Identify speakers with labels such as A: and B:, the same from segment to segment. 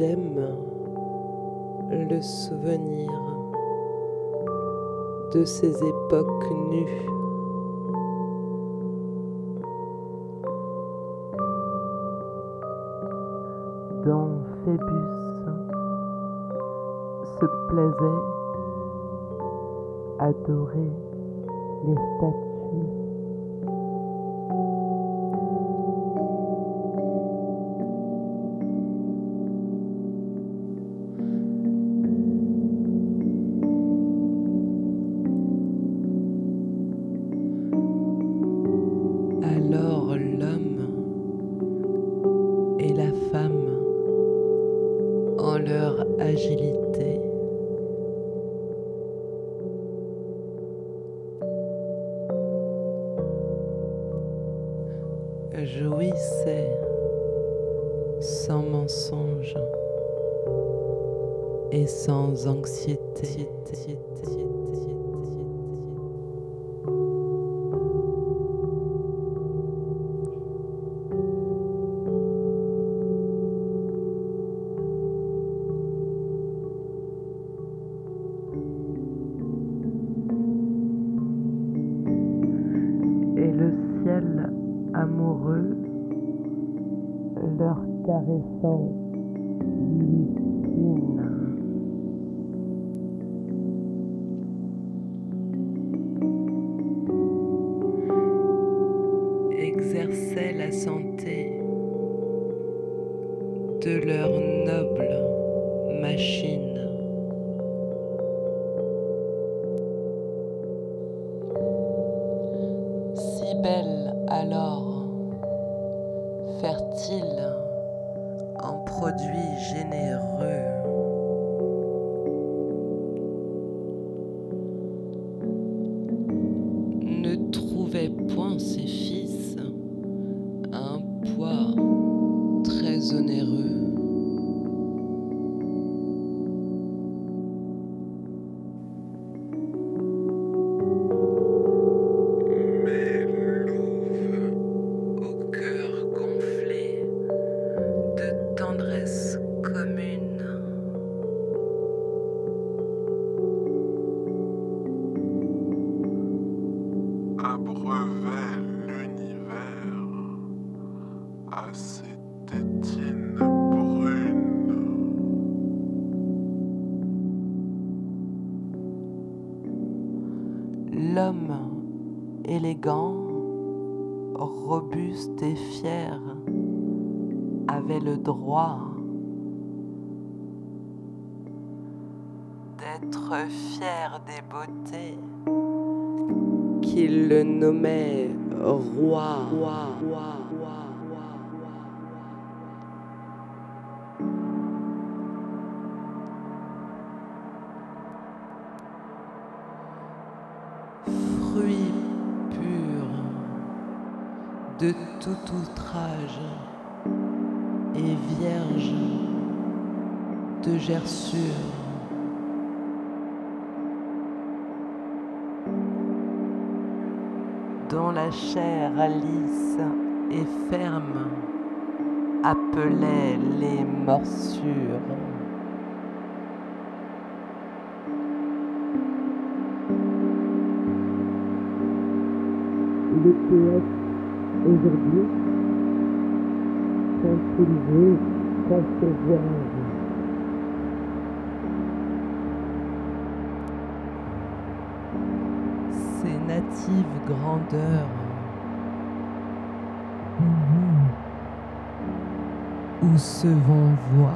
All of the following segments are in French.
A: j'aime le souvenir de ces époques nues. Dont Phébus se plaisait à adorer les statues. Alors l'homme et la femme, en leur agilité, jouissaient sans mensonge et sans anxiété. Et le ciel amoureux leur caressant l'usine. Exerçait la santé de leur noble machine. Si belle alors, fertile en produits généreux, ne trouvait point ses fils un poids très onéreux. Mais louve au cœur gonflé de tendresse commune,
B: abreuvait l'univers à ses tétines brunes.
A: l'homme élégant, robuste et fier avait le droit d'être fier des beautés qu'il le nommait roi. Fruit pur de tout outrage et vierge de gerçure. Dont la chair lisse et ferme appelait les morsures. Les poètes aujourd'hui, quand ils veulent concevoir ces natives grandeurs, où se vont voir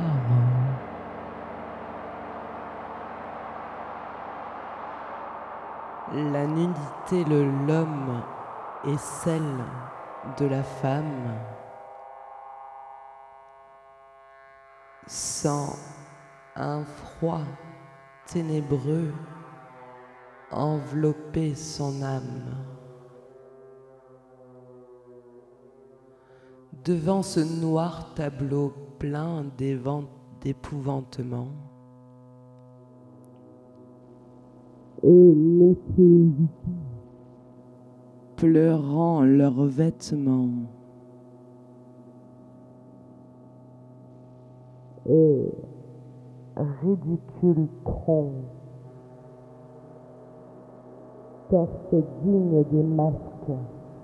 A: la nudité de l'homme et celle de la femme, sans un froid ténébreux envelopper son âme. Devant ce noir tableau plein d'épouvantement, et les pleurant leurs vêtements, et ridicule tronc, car c'est digne des masques,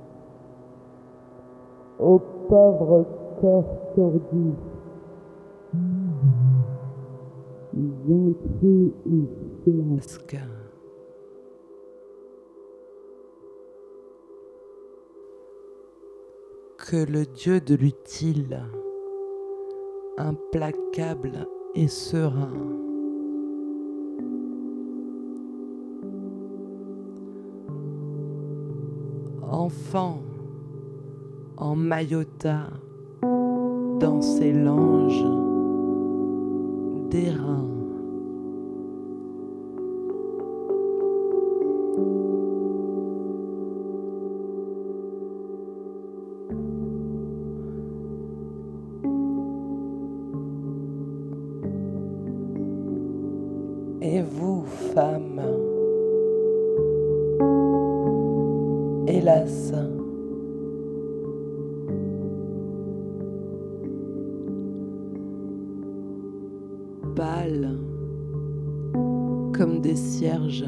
A: aux pauvres corps tordus, ils ont écrit une flasque. Que le Dieu de l'utile, implacable et serein, enfant en maillota dans ses langes d'airain, et vous, femmes, hélas, pâles comme des cierges,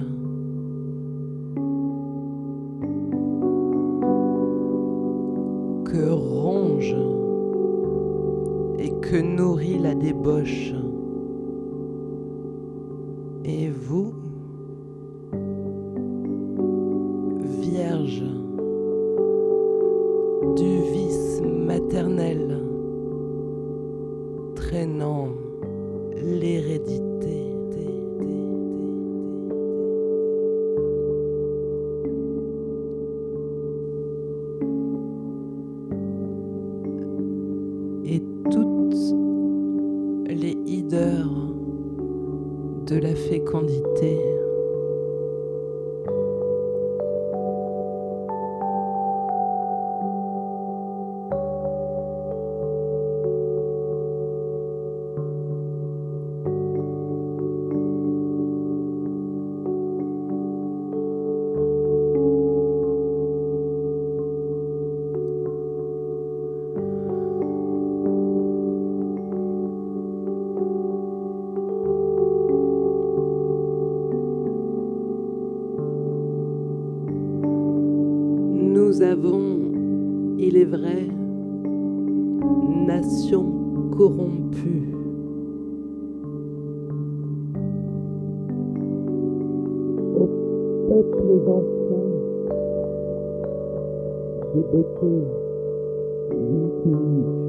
A: que ronge et que nourrit la débauche. Et vous, vierge du vice maternel, traînant l'hérédité. Et toutes les hideurs de la fécondité, nous avons, il est vrai, nation corrompue, aux peuples anciens, des beautés infinies.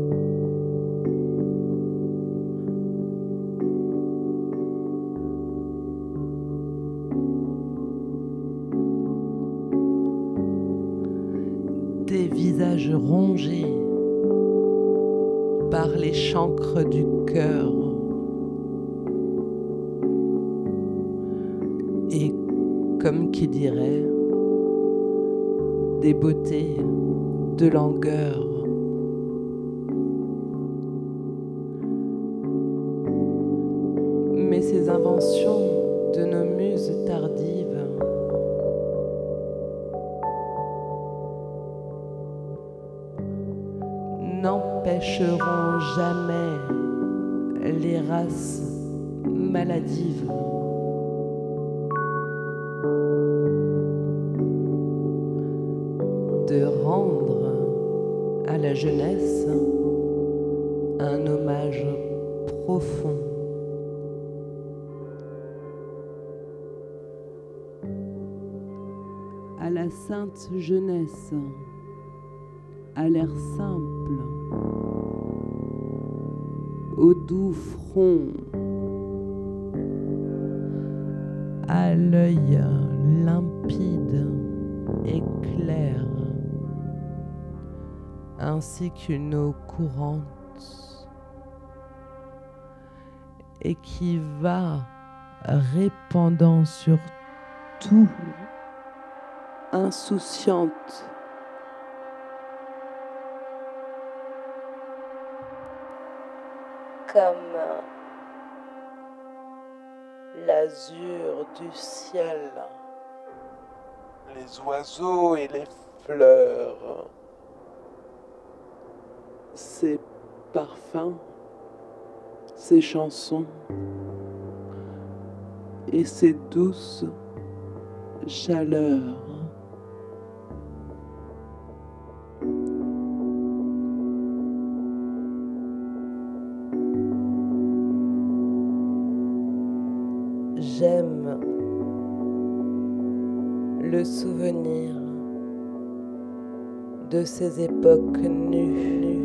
A: Des visages rongés par les chancres du cœur et, comme qui dirait, des beautés de langueur. Mais ces inventions de nos muses tardives n'empêcheront jamais les races maladives de rendre à la jeunesse un hommage profond. À la sainte jeunesse, à l'air simple, au doux front, à l'œil limpide et clair, ainsi qu'une eau courante, et qui va répandant sur tout, insouciante, comme l'azur du ciel, les oiseaux et les fleurs, ces parfums
C: ces chansons et ces douces chaleurs.
A: J'aime le souvenir de ces époques nues.